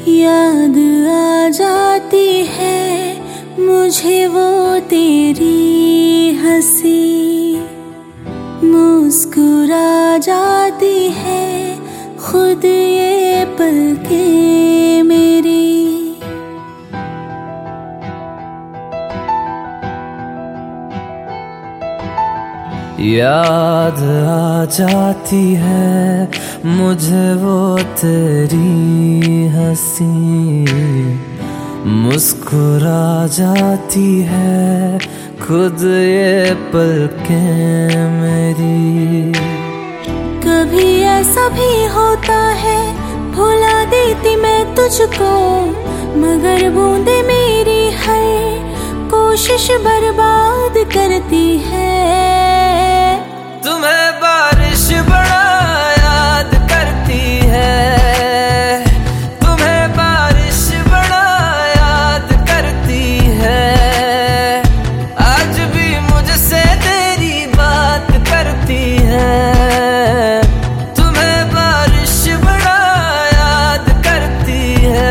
याद आ जाती है मुझे वो तेरी हंसी, मुस्कुरा जाती है खुद ये पलकें मेरी। याद आ जाती है मुझे वो तेरी हंसी, मुस्कुरा जाती है खुद ये पलकें मेरी। कभी ऐसा भी होता है भुला देती मैं तुझको, मगर बूंदे मेरी हर कोशिश बर्बाद करती है। तुम्हें बारिश बड़ा याद करती है, तुम्हें बारिश बड़ा याद करती है, आज भी मुझसे तेरी बात करती है। तुम्हें बारिश बड़ा याद करती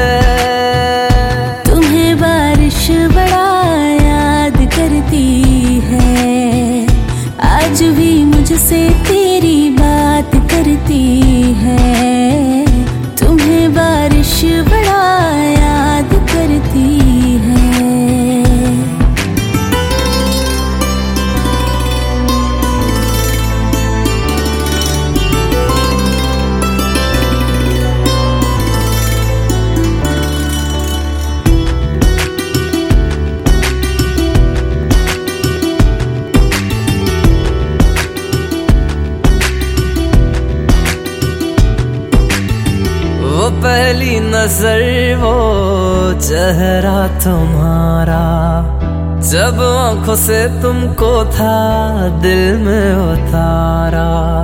है, तुम्हें बारिश बड़ा याद करती है, आज भी मुझसे तेरी बात करती है। तुम्हें बारिश बड़ा याद करती है। पहली नजर वो चेहरा तुम्हारा, जब आंखों से तुमको था दिल में उतारा।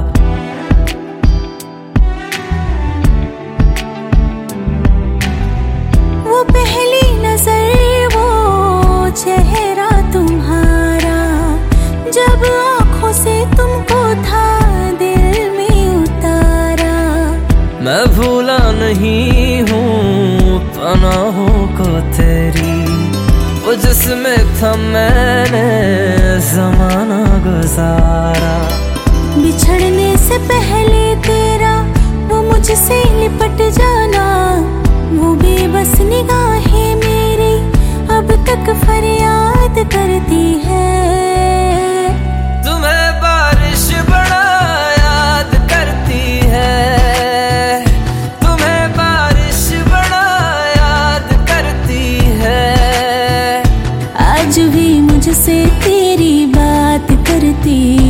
वो पहली नजर वो चेहरा तुम्हारा, जब आंखों से तुमको था दिल में उतारा। मैं भूला नहीं हूँ पनाहों को तेरी, वो जिसमें था मैंने ज़माना गुजारा। बिछड़ने से पहले तेरा वो मुझसे लिपट जाना, वो बेबस निगाहें मेरी अब तक फरियाद करती है। तुम्हें बारिश बड़ा याद करती है, तुम्हें बारिश बड़ा याद करती है, आज भी मुझसे तेरी बात करती